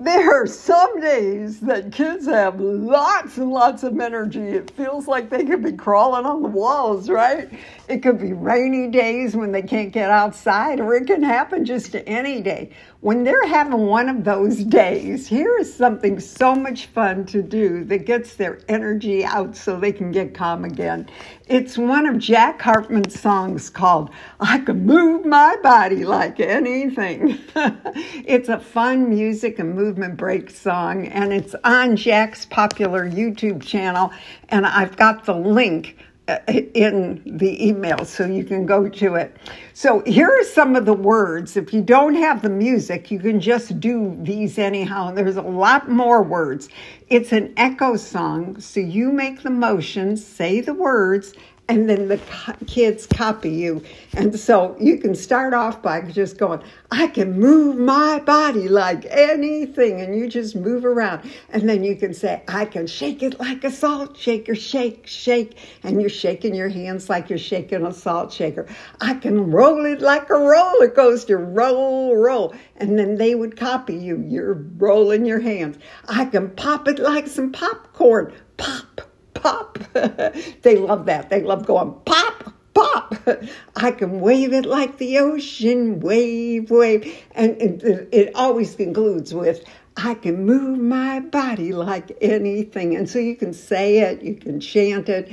There are some days that kids have lots and lots of energy. It feels like they could be crawling on the walls, right? It could be rainy days when they can't get outside, or it can happen just any day. When they're having one of those days, here is something so much fun to do that gets their energy out so they can get calm again. It's one of Jack Hartman's songs called I Can Move My Body Like Anything. It's a fun music and movement break song, and it's on Jack's popular YouTube channel, and I've got the link in the email so you can go to it. So here are some of the words. If you don't have the music, you can just do these anyhow. There's a lot more words. It's an echo song, so you make the motions, say the words, and then the kids copy you. And so you can start off by just going, I can move my body like anything. And you just move around. And then you can say, I can shake it like a salt shaker, shake, shake. And you're shaking your hands like you're shaking a salt shaker. I can roll it like a roller coaster, roll, roll. And then they would copy you. You're rolling your hands. I can pop it like some popcorn, pop, pop. They love that. They love going pop, pop. I can wave it like the ocean, wave, wave. And it always concludes with, I can move my body like anything. And so you can say it, you can chant it.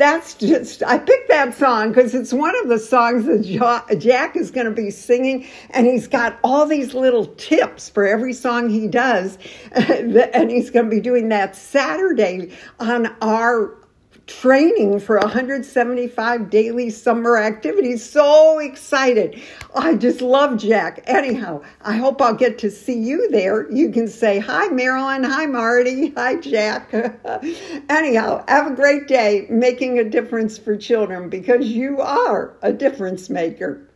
I picked that song because it's one of the songs that Jack is going to be singing. And he's got all these little tips for every song he does. And he's going to be doing that Saturday on our training for 175 daily summer activities. So excited. I just love Jack. Anyhow, I hope I'll get to see you there. You can say, hi, Marilyn. Hi, Marty. Hi, Jack. Anyhow, have a great day making a difference for children because you are a difference maker.